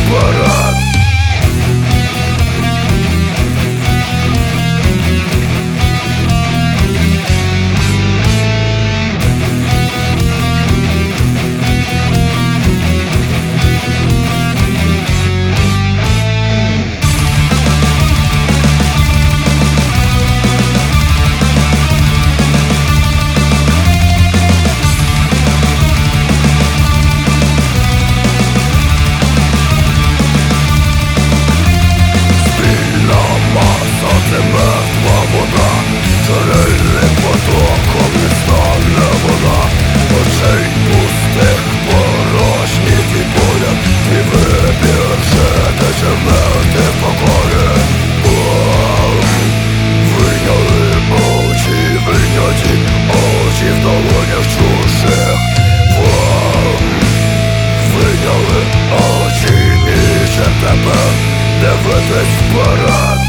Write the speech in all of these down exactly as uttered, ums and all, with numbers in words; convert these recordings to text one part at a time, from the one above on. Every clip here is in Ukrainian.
парад. Дивитись вперед.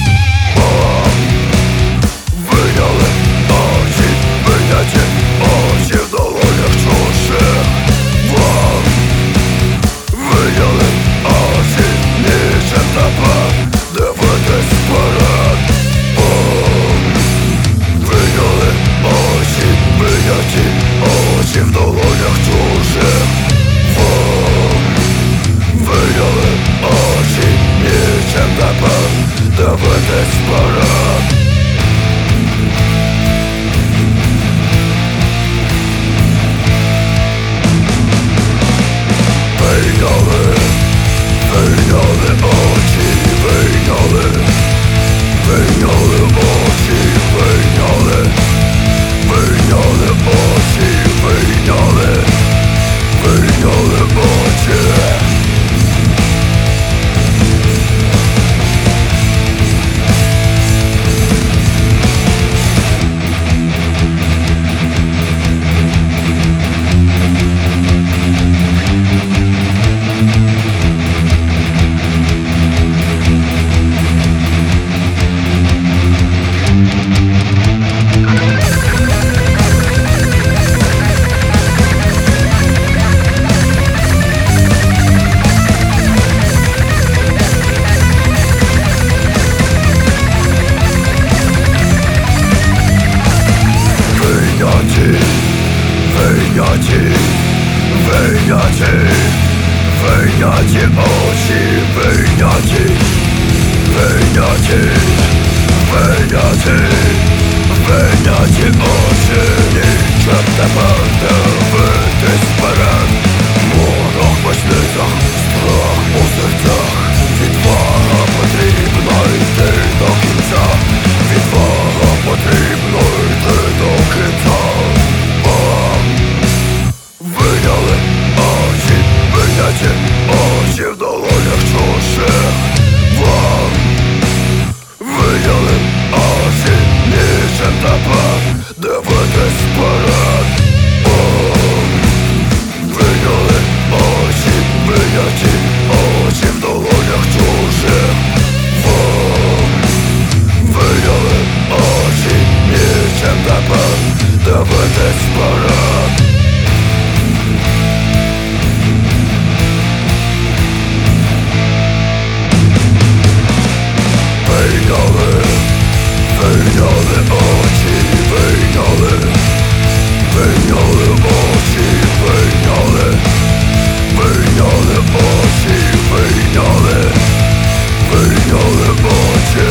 Вийняли очі, вийняті очі в долонях чужих. Вийняли очі, нічим тепер дивитись вперед. Вийняли очі, вийняті очі в долонях чужих. Вийняли очі, нічим тепер дивитись вперед. Вийняли, вийняли очі, вийняли, вийняли очі, вийняли, вийняли очі, вийняли, вийняли очі. Вийняті, вийняті, вийняті очі, вийняті, вийняті, вийняті, вийняті очі, нічим тепер дивитись вперед. Морок в очницях, страх у серцях, відвага потрібно йти до кінця, відвага потрібно йти до кінця. Вийняли очі, вийняті очі в долонях чужих. Вийняли очі, нічим тепер дивитись вперед. Вийняли очі, вийняті очі в долонях чужих. Вийняли очі, нічим тепер дивитись вперед. Вийняли, вийняли очі, вийняли, вийняли очі, вийняли, вийняли очі, вийняли, вийняли очі.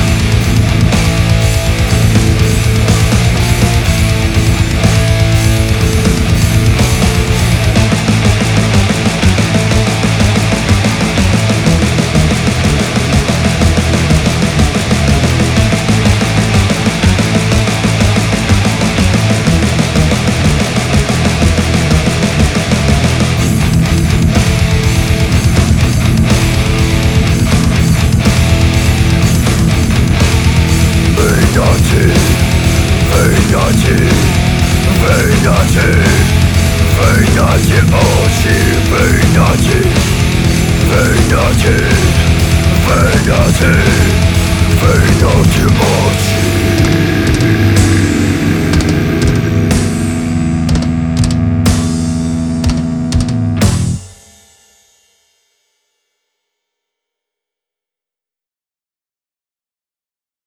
Вийняті, вийняті, вийняті очі, вийняті, вийняті, вийняті, вийняті очі.